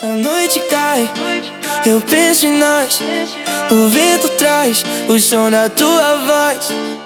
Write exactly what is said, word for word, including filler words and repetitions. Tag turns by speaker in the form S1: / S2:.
S1: A noite cai, eu penso em nós. O vento traz o som da tua voz.